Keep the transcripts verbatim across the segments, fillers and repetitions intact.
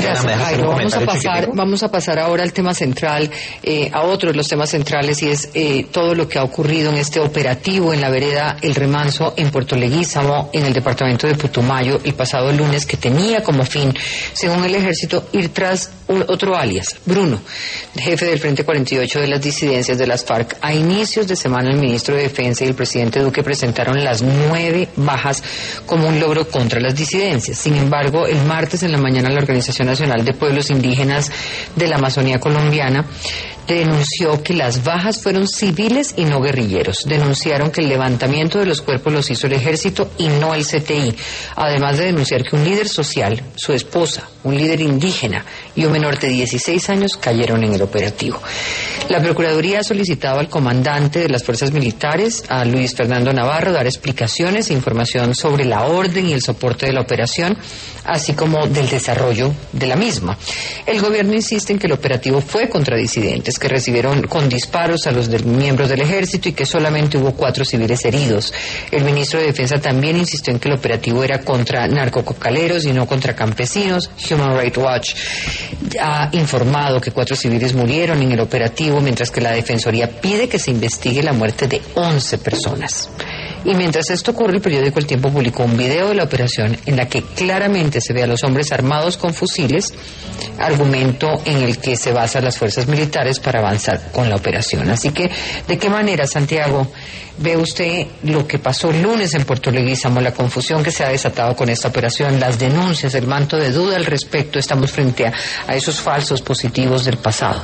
Gracias, Jairo. Vamos a pasar, vamos a pasar ahora al tema central, eh, a otro de los temas centrales, y es eh, todo lo que ha ocurrido en este operativo en la vereda El Remanso, en Puerto Leguízamo, en el departamento de Putumayo, el pasado lunes, que tenía como fin, según el ejército, ir tras un, otro alias, Bruno, jefe del Frente cuarenta y ocho de las disidencias de las FARC. A inicios de semana, el ministro de Defensa y el presidente Duque presentaron las nueve bajas como un logro contra las disidencias. Sin embargo, el martes en la mañana, la Organización Nacional de Pueblos Indígenas de la Amazonía Colombiana denunció que las bajas fueron civiles y no guerrilleros. Denunciaron que el levantamiento de los cuerpos los hizo el ejército y no el C T I, además de denunciar que un líder social, su esposa, un líder indígena y un menor de dieciséis años cayeron en el operativo. La Procuraduría ha solicitado al comandante de las fuerzas militares, a Luis Fernando Navarro, dar explicaciones e información sobre la orden y el soporte de la operación, así como del desarrollo de la misma. El gobierno insiste en que el operativo fue contra disidentes, que recibieron con disparos a los de, miembros del ejército, y que solamente hubo cuatro civiles heridos. El ministro de Defensa también insistió en que el operativo era contra narcococaleros y no contra campesinos. Human Rights Watch ha informado que cuatro civiles murieron en el operativo, mientras que la Defensoría pide que se investigue la muerte de once personas. Y mientras esto ocurre, el periódico El Tiempo publicó un video de la operación en la que claramente se ve a los hombres armados con fusiles, argumento en el que se basan las fuerzas militares para avanzar con la operación. Así que, ¿de qué manera, Santiago, ve usted lo que pasó el lunes en Puerto Leguízamo, la confusión que se ha desatado con esta operación, las denuncias, el manto de duda al respecto? Estamos frente a, a esos falsos positivos del pasado.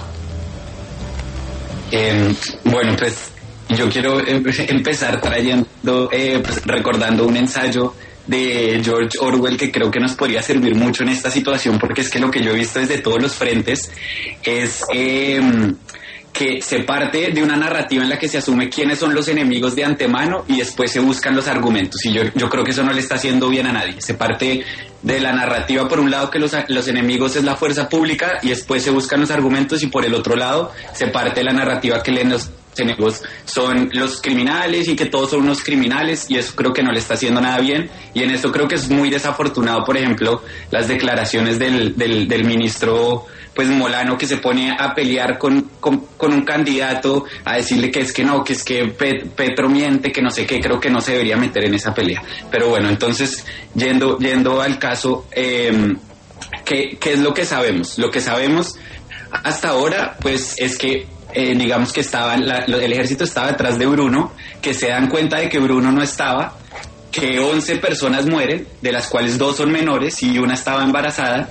Eh, bueno, pues yo quiero empezar trayendo, eh, pues, recordando un ensayo de George Orwell que creo que nos podría servir mucho en esta situación, porque es que lo que yo he visto desde todos los frentes es eh, que se parte de una narrativa en la que se asume quiénes son los enemigos de antemano y después se buscan los argumentos, y yo, yo creo que eso no le está haciendo bien a nadie. Se parte de la narrativa, por un lado, que los, los enemigos es la fuerza pública, y después se buscan los argumentos, y por el otro lado se parte de la narrativa que leen los enemigos son los criminales y que todos son unos criminales, y eso creo que no le está haciendo nada bien. Y en eso creo que es muy desafortunado, por ejemplo, las declaraciones del, del, del ministro pues Molano, que se pone a pelear con, con, con un candidato, a decirle que es que no, que es que Petro miente, que no sé qué. Creo que no se debería meter en esa pelea. Pero bueno, entonces yendo, yendo al caso, eh, ¿qué, qué es lo que sabemos? Lo que sabemos hasta ahora pues es que Eh, digamos que estaba la, el ejército estaba detrás de Bruno, que se dan cuenta de que Bruno no estaba, que once personas mueren, de las cuales dos son menores y una estaba embarazada.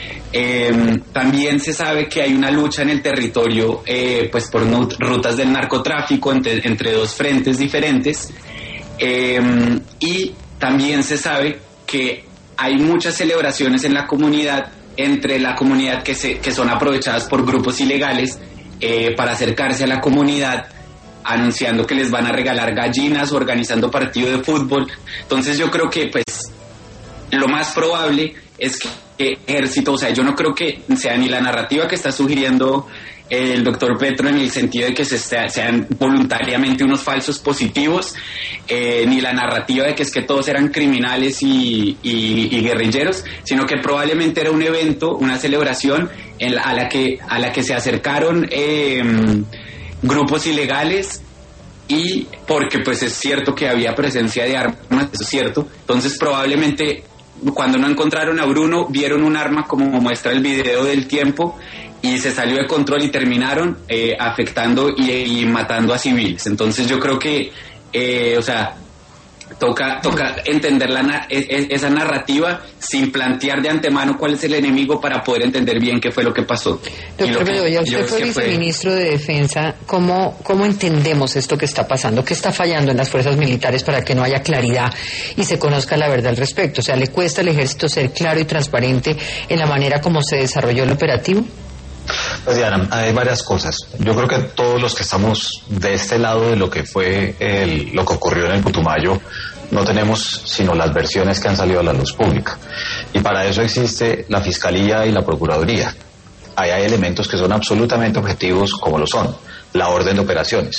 Eh, también se sabe que hay una lucha en el territorio eh, pues por no, rutas del narcotráfico entre, entre dos frentes diferentes, eh, y también se sabe que hay muchas celebraciones en la comunidad, entre la comunidad que, se, que son aprovechadas por grupos ilegales Eh, para acercarse a la comunidad, anunciando que les van a regalar gallinas, organizando partido de fútbol. Entonces yo creo que pues lo más probable es que el ejército, o sea, yo no creo que sea ni la narrativa que está sugiriendo el doctor Petro, en el sentido de que se sea, sean voluntariamente unos falsos positivos, eh, ni la narrativa de que es que todos eran criminales y, y, y guerrilleros, sino que probablemente era un evento, una celebración en la, a la que a la que se acercaron eh, grupos ilegales, y porque pues es cierto que había presencia de armas, eso es cierto. Entonces probablemente cuando no encontraron a Bruno, vieron un arma, como muestra el video del Tiempo, y se salió de control y terminaron eh, afectando y, y matando a civiles. Entonces yo creo que, eh, o sea, toca toca entender la, esa narrativa sin plantear de antemano cuál es el enemigo, para poder entender bien qué fue lo que pasó. Doctor Bedoya, usted fue viceministro de Defensa. ¿Cómo, ¿Cómo entendemos esto que está pasando? ¿Qué está fallando en las fuerzas militares para que no haya claridad y se conozca la verdad al respecto? O sea, ¿le cuesta al ejército ser claro y transparente en la manera como se desarrolló el operativo? Pues Diana, hay varias cosas. Yo creo que todos los que estamos de este lado de lo que fue el, lo que ocurrió en el Putumayo, no tenemos sino las versiones que han salido a la luz pública. Y para eso existe la Fiscalía y la Procuraduría. Ahí hay elementos que son absolutamente objetivos, como lo son la orden de operaciones.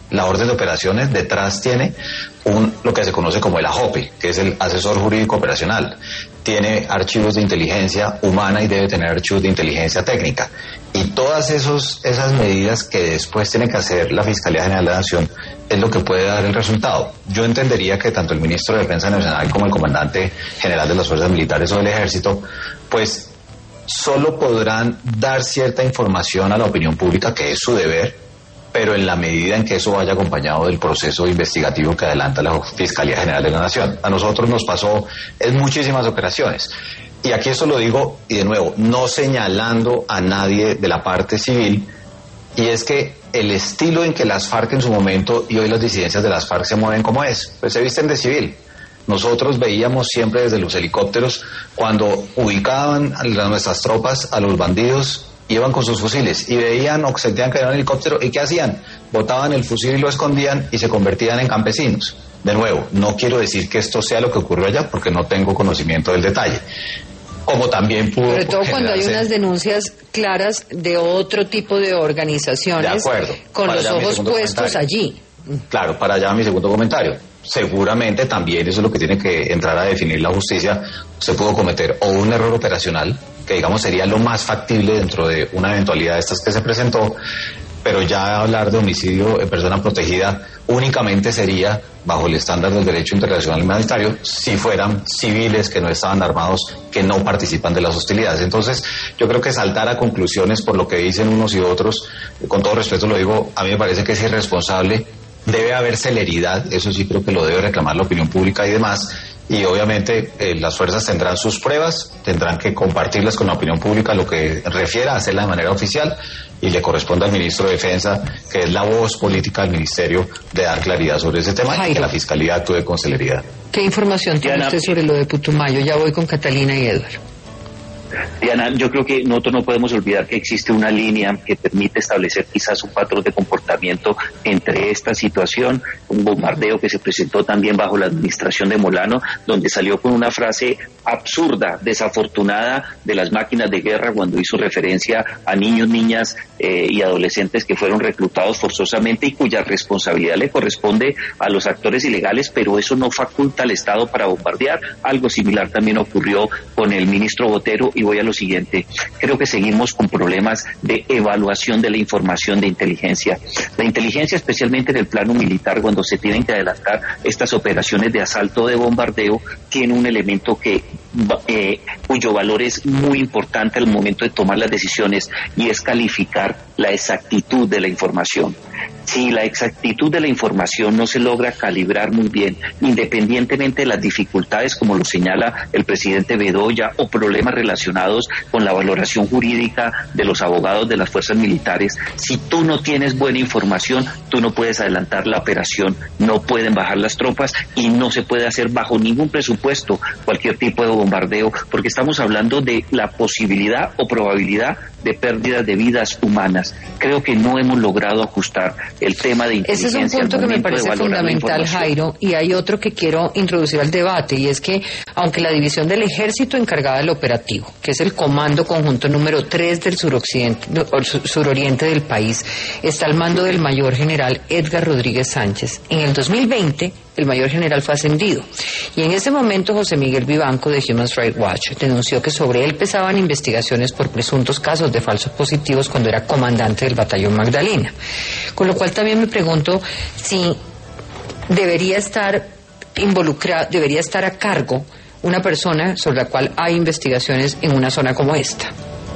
la orden de operaciones detrás tiene un lo que se conoce como el AJOPE, que es el asesor jurídico operacional. Tiene archivos de inteligencia humana y debe tener archivos de inteligencia técnica. Y todas esos, esas medidas que después tiene que hacer la Fiscalía General de la Nación es lo que puede dar el resultado. Yo entendería que tanto el ministro de Defensa Nacional como el comandante general de las Fuerzas Militares o del Ejército, pues solo podrán dar cierta información a la opinión pública, que es su deber, pero en la medida en que eso vaya acompañado del proceso investigativo que adelanta la Fiscalía General de la Nación. A nosotros nos pasó en muchísimas operaciones. Y aquí esto lo digo, y de nuevo, no señalando a nadie de la parte civil, y es que el estilo en que las FARC en su momento y hoy las disidencias de las FARC se mueven como es, pues se visten de civil. Nosotros veíamos siempre desde los helicópteros cuando ubicaban a nuestras tropas, a los bandidos, iban con sus fusiles y veían o sentían que era un helicóptero, ¿y qué hacían? Botaban el fusil y lo escondían y se convertían en campesinos. De nuevo, no quiero decir que esto sea lo que ocurrió allá porque no tengo conocimiento del detalle. Como también pudo... Sobre todo cuando hay unas denuncias claras de otro tipo de organizaciones, de acuerdo, con los ojos puestos allí. Claro, para allá mi segundo comentario. Seguramente también eso es lo que tiene que entrar a definir la justicia. Se pudo cometer o un error operacional, que digamos sería lo más factible dentro de una eventualidad de estas que se presentó, pero ya hablar de homicidio en persona protegida únicamente sería bajo el estándar del derecho internacional humanitario si fueran civiles que no estaban armados, que no participan de las hostilidades. Entonces yo creo que saltar a conclusiones por lo que dicen unos y otros, con todo respeto lo digo, a mí me parece que es irresponsable. Debe haber celeridad, eso sí creo que lo debe reclamar la opinión pública y demás, y obviamente eh, las fuerzas tendrán sus pruebas, tendrán que compartirlas con la opinión pública, lo que refiera a hacerla de manera oficial, y le corresponde al ministro de Defensa, que es la voz política del ministerio, de dar claridad sobre ese tema. Jairo, y que la Fiscalía actúe con celeridad. ¿Qué información tiene Diana, usted sobre lo de Putumayo? Ya voy con Catalina y Edward. Diana, yo creo que nosotros no podemos olvidar que existe una línea que permite establecer quizás un patrón de comportamiento entre esta situación, un bombardeo que se presentó también bajo la administración de Molano, donde salió con una frase absurda, desafortunada de las máquinas de guerra cuando hizo referencia a niños, niñas eh, y adolescentes que fueron reclutados forzosamente y cuya responsabilidad le corresponde a los actores ilegales, pero eso no faculta al Estado para bombardear. Algo similar también ocurrió con el ministro Botero. Y voy a lo siguiente, creo que seguimos con problemas de evaluación de la información de inteligencia. La inteligencia, especialmente en el plano militar, cuando se tienen que adelantar estas operaciones de asalto o de bombardeo, tiene un elemento que eh, cuyo valor es muy importante al momento de tomar las decisiones, y es calificar la exactitud de la información. Si la exactitud de la información no se logra calibrar muy bien, independientemente de las dificultades, como lo señala el presidente Bedoya, o problemas relacionados con la valoración jurídica de los abogados de las fuerzas militares, si tú no tienes buena información, tú no puedes adelantar la operación, no pueden bajar las tropas y no se puede hacer bajo ningún presupuesto cualquier tipo de bombardeo, porque estamos hablando de la posibilidad o probabilidad de pérdidas de vidas humanas. Creo que no hemos logrado ajustar el tema de inteligencia. Ese es un punto que me parece fundamental, Jairo, y hay otro que quiero introducir al debate, y es que aunque la división del ejército encargada del operativo, que es el comando conjunto número tres del suroccidente, suroriente del país, está al mando del mayor general Edgar Rodríguez Sánchez. En el dos mil veinte, el mayor general fue ascendido, y en ese momento José Miguel Vivanco de Human Rights Watch denunció que sobre él pesaban investigaciones por presuntos casos de falsos positivos cuando era comandante del batallón Magdalena. Con lo cual también me pregunto si debería estar involucrada, debería estar a cargo una persona sobre la cual hay investigaciones en una zona como esta.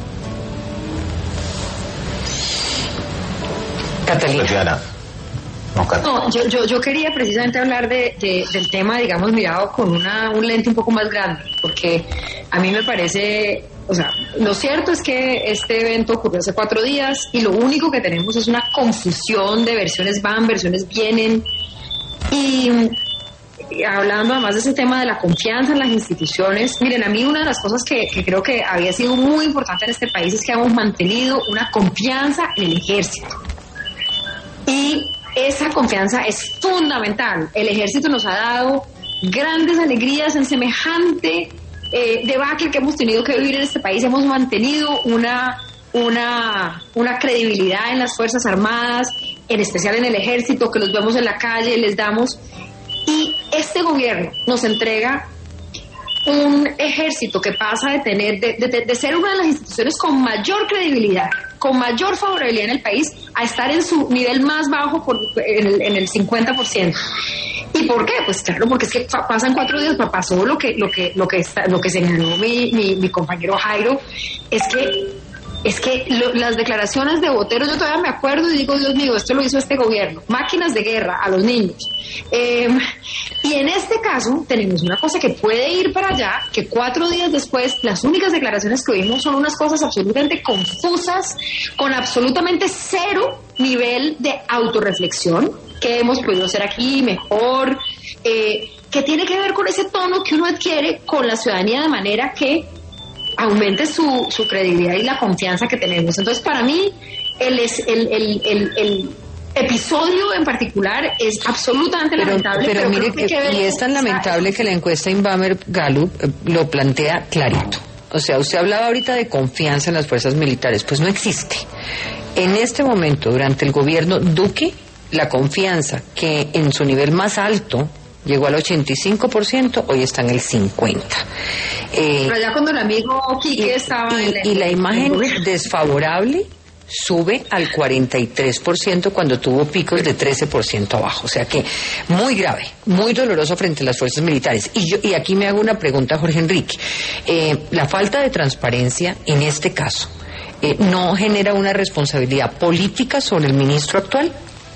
Catalina. No, yo, yo, yo quería precisamente hablar de, de, del tema, digamos, mirado con una, un lente un poco más grande, porque a mí me parece, o sea, lo cierto es que este evento ocurrió hace cuatro días y lo único que tenemos es una confusión de versiones van, versiones vienen, y, y hablando además de ese tema de la confianza en las instituciones, miren, a mí una de las cosas que, que creo que había sido muy importante en este país es que hemos mantenido una confianza en el ejército, y esa confianza es fundamental. El ejército nos ha dado grandes alegrías en semejante eh, debacle que hemos tenido que vivir en este país. Hemos mantenido una, una, una credibilidad en las Fuerzas Armadas en especial en el ejército, que los vemos en la calle, les damos, y este gobierno nos entrega un ejército que pasa de tener de, de, de ser una de las instituciones con mayor credibilidad, con mayor favorabilidad en el país, a estar en su nivel más bajo por, en, el, en el cincuenta por ciento. ¿Y por qué? Pues claro, porque es que pasan cuatro días, pasó lo que lo que lo que está, lo que señaló mi, mi, mi compañero Jairo, es que es que lo, las declaraciones de Botero, yo todavía me acuerdo y digo, Dios mío, esto lo hizo este gobierno, máquinas de guerra a los niños. Eh, y en este caso tenemos una cosa que puede ir para allá, que cuatro días después las únicas declaraciones que oímos son unas cosas absolutamente confusas, con absolutamente cero nivel de autorreflexión, que hemos podido hacer aquí mejor, eh, que tiene que ver con ese tono que uno adquiere con la ciudadanía de manera que aumente su, su credibilidad y la confianza que tenemos. Entonces, para mí, el, el, el, el, el episodio en particular es absolutamente pero, lamentable. Pero, pero mire, que, que y es tan lamentable que la encuesta Inbamer Gallup eh, lo plantea clarito. O sea, usted hablaba ahorita de confianza en las fuerzas militares, pues no existe. En este momento, durante el gobierno Duque, la confianza que en su nivel más alto llegó al ochenta y cinco por ciento, hoy está en el cincuenta por ciento. Eh, Pero ya cuando el amigo Quique y, estaba... Y, en el, y la imagen desfavorable sube al cuarenta y tres por ciento cuando tuvo picos de trece por ciento abajo. O sea que muy grave, muy doloroso frente a las fuerzas militares. Y yo y aquí me hago una pregunta, Jorge Enrique. Eh, la falta de transparencia en este caso, eh, ¿no genera una responsabilidad política sobre el ministro actual?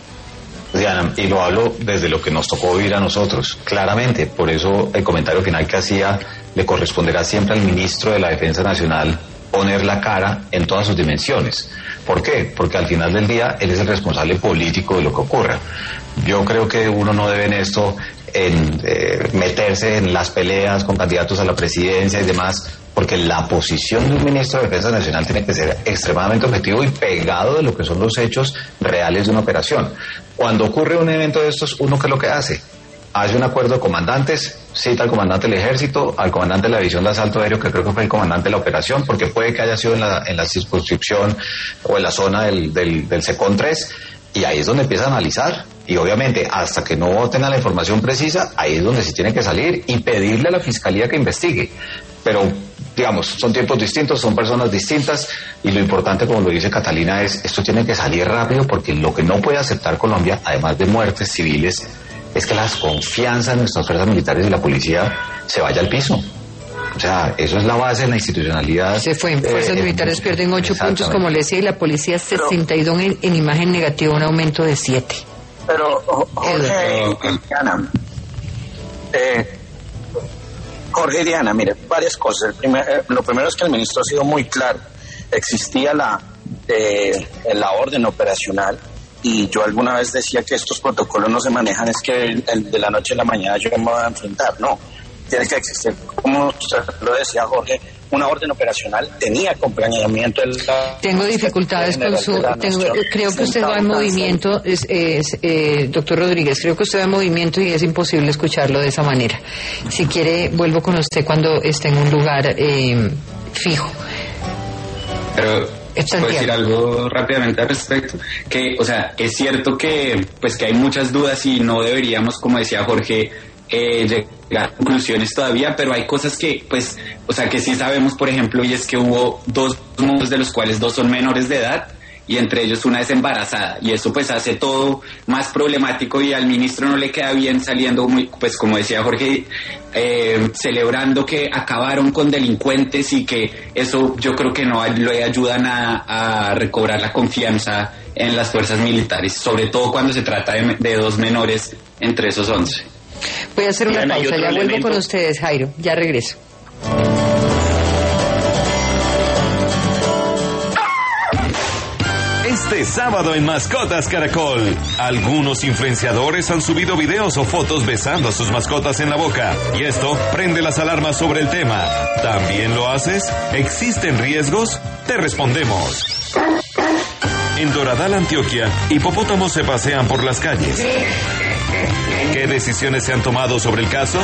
Diana, y lo hablo desde lo que nos tocó vivir a nosotros, claramente. Por eso el comentario final que hacía le corresponderá siempre al ministro de la Defensa Nacional poner la cara en todas sus dimensiones. ¿Por qué? Porque al final del día él es el responsable político de lo que ocurra. Yo creo que uno no debe en esto en, eh, meterse en las peleas con candidatos a la presidencia y demás, porque la posición de un ministro de Defensa Nacional tiene que ser extremadamente objetivo y pegado de lo que son los hechos reales de una operación. Cuando ocurre un evento de estos, ¿uno qué es lo que hace? Hace un acuerdo de comandantes, cita al comandante del ejército, al comandante de la división de asalto aéreo, que creo que fue el comandante de la operación, porque puede que haya sido en la, en la circunscripción o en la zona del, del, del SECON tres, y ahí es donde empieza a analizar. Y obviamente, hasta que no tenga la información precisa, ahí es donde se tiene que salir y pedirle a la fiscalía que investigue. Pero, digamos, son tiempos distintos, son personas distintas, y lo importante, como lo dice Catalina, es esto tiene que salir rápido, porque lo que no puede aceptar Colombia, además de muertes civiles, es que la desconfianza en nuestras fuerzas militares y la policía se vaya al piso. O sea, eso es la base de la institucionalidad. Se fue. Fuerzas eh, militares eh, pierden ocho puntos, como le decía, y la policía sesenta y dos en, en imagen negativa, un aumento de siete. Pero, Jorge y Diana, eh, Jorge y Diana, mire, varias cosas. El primer, eh, lo primero es que el ministro ha sido muy claro. Existía la, eh, la orden operacional, y yo alguna vez decía que estos protocolos no se manejan, es que el, el de la noche a la mañana yo me voy a enfrentar. No, tiene que existir, como usted lo decía, Jorge, una orden operacional, tenía acompañamiento. La, tengo dificultades con su... Tengo, creo que usted va en movimiento, es, es, eh, doctor Rodríguez, creo que usted va en movimiento y es imposible escucharlo de esa manera. Si quiere, vuelvo con usted cuando esté en un lugar eh, fijo. Pero... ¿Puedo decir algo rápidamente al respecto? Que, o sea, es cierto que, pues, que hay muchas dudas y no deberíamos, como decía Jorge, eh, llegar a conclusiones todavía, pero hay cosas que, pues, o sea, que sí sabemos, por ejemplo, y es que hubo dos mundos de los cuales dos son menores de edad, y entre ellos una es embarazada, y eso pues hace todo más problemático, y al ministro no le queda bien saliendo muy, pues como decía Jorge, eh, celebrando que acabaron con delincuentes, y que eso yo creo que no le ayudan a, a recobrar la confianza en las fuerzas militares, sobre todo cuando se trata de, de dos menores entre esos once. Voy a hacer una pausa, ya vuelvo elemento. con ustedes, Jairo, ya regreso. Este sábado en Mascotas Caracol, algunos influenciadores han subido videos o fotos besando a sus mascotas en la boca, y esto prende las alarmas sobre el tema. ¿También lo haces? ¿Existen riesgos? Te respondemos. En Doradal, Antioquia, hipopótamos se pasean por las calles. ¿Qué decisiones se han tomado sobre el caso?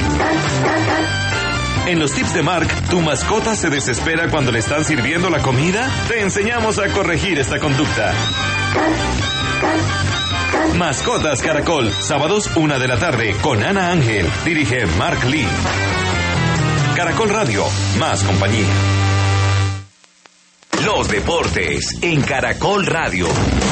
En los tips de Mark, ¿tu mascota se desespera cuando le están sirviendo la comida? Te enseñamos a corregir esta conducta. Mascotas Caracol, sábados una de la tarde con Ana Ángel. Dirige Mark Lee. Caracol Radio, más compañía. Los deportes en Caracol Radio.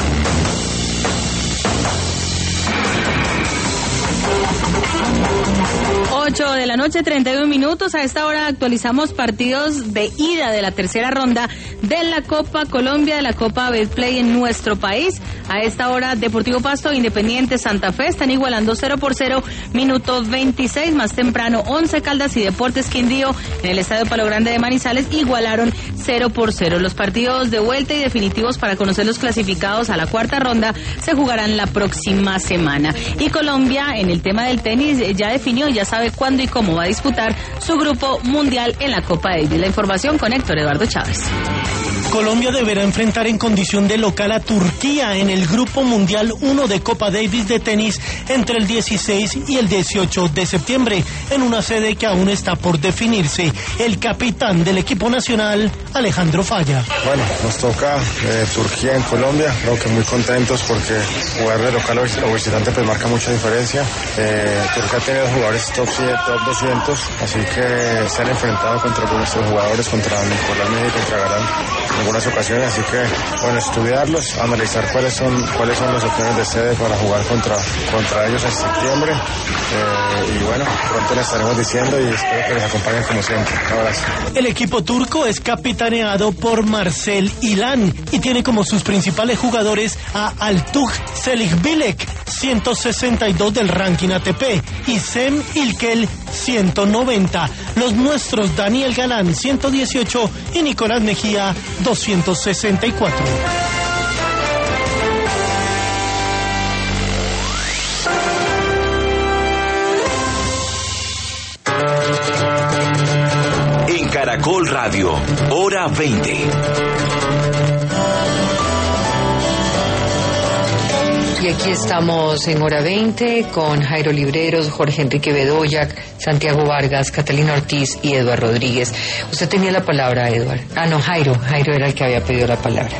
ocho de la noche, treinta y uno minutos. A esta hora actualizamos partidos de ida de la tercera ronda de la Copa Colombia, de la Copa Betplay en nuestro país. A esta hora, Deportivo Pasto, Independiente Santa Fe están igualando cero por cero, minuto veintiséis. Más temprano, Once Caldas y Deportes Quindío en el Estadio Palo Grande de Manizales igualaron cero por cero. Los partidos de vuelta y definitivos para conocer los clasificados a la cuarta ronda se jugarán la próxima semana. Y Colombia, en el tema del tenis, ya definió, ya sabe cuándo y cómo va a disputar su grupo mundial en la Copa Davis. La información con Héctor Eduardo Chávez. Colombia deberá enfrentar en condición de local a Turquía en el Grupo Mundial uno de Copa Davis de tenis entre el dieciséis y el dieciocho de septiembre, en una sede que aún está por definirse. El capitán del equipo nacional, Alejandro Falla. Bueno, nos toca eh, Turquía en Colombia, creo que muy contentos porque jugar de local o visitante pues marca mucha diferencia. Eh, Turquía tiene dos jugadores top cien, top doscientos, así que se han enfrentado contra nuestros jugadores, contra Nicolás Mejía y contra Galán en algunas ocasiones, así que bueno, estudiarlos, analizar cuáles son cuáles son las opciones de sede para jugar contra contra ellos en septiembre, eh, y bueno, pronto les estaremos diciendo y espero que les acompañen como siempre. Un abrazo. El equipo turco es capitaneado por Marcel Ilan y tiene como sus principales jugadores a Altug Selikbilek, ciento sesenta y dos del ranking A T P, y Sem Ilkel, ciento noventa. Los nuestros, Daniel Galán, ciento dieciocho, y Nicolás Mejía, doscientos sesenta y cuatro. En Caracol Radio, hora veinte. Y aquí estamos en hora veinte con Jairo Libreros, Jorge Enrique Bedoya, Santiago Vargas, Catalina Ortiz y Eduardo Rodríguez. Usted tenía la palabra, Eduardo. Ah, no, Jairo. Jairo era el que había pedido la palabra.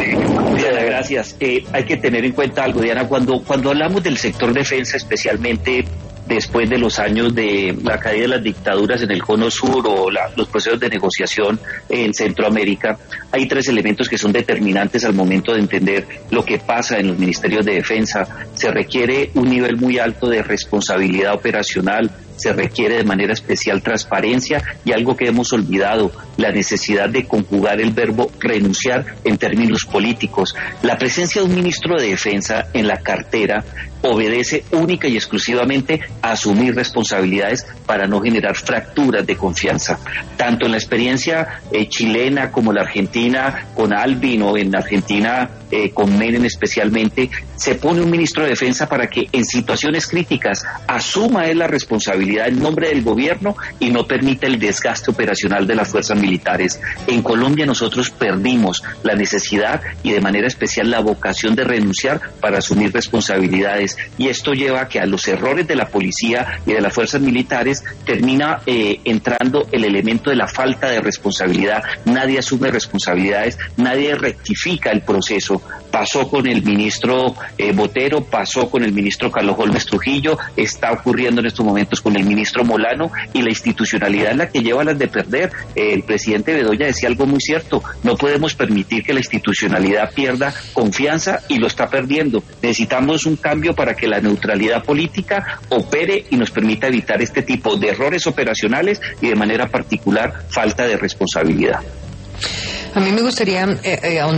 Diana, gracias. Eh, hay que tener en cuenta algo, Diana, cuando, cuando hablamos del sector defensa, especialmente después de los años de la caída de las dictaduras en el Cono Sur o la, los procesos de negociación en Centroamérica, hay tres elementos que son determinantes al momento de entender lo que pasa en los ministerios de defensa. Se requiere un nivel muy alto de responsabilidad operacional, se requiere de manera especial transparencia y algo que hemos olvidado, la necesidad de conjugar el verbo renunciar en términos políticos. La presencia de un ministro de Defensa en la cartera obedece única y exclusivamente a asumir responsabilidades para no generar fracturas de confianza. Tanto en la experiencia eh, chilena como la argentina con Alvin o en Argentina eh, con Menem especialmente, se pone un ministro de Defensa para que en situaciones críticas asuma él la responsabilidad en nombre del gobierno y no permita el desgaste operacional de las fuerzas militares. En Colombia nosotros perdimos la necesidad y de manera especial la vocación de renunciar para asumir responsabilidades, y esto lleva a que a los errores de la policía y de las fuerzas militares termina eh, entrando el elemento de la falta de responsabilidad. Nadie asume responsabilidades, nadie rectifica el proceso. Pasó con el ministro eh, Botero, pasó con el ministro Carlos Holmes Trujillo, está ocurriendo en estos momentos con el ministro Molano, y la institucionalidad es la que lleva a las de perder. Eh, el presidente Bedoya decía algo muy cierto: no podemos permitir que la institucionalidad pierda confianza, y lo está perdiendo. Necesitamos un cambio para que la neutralidad política opere y nos permita evitar este tipo de errores operacionales y de manera particular falta de responsabilidad. A mí me gustaría eh, eh,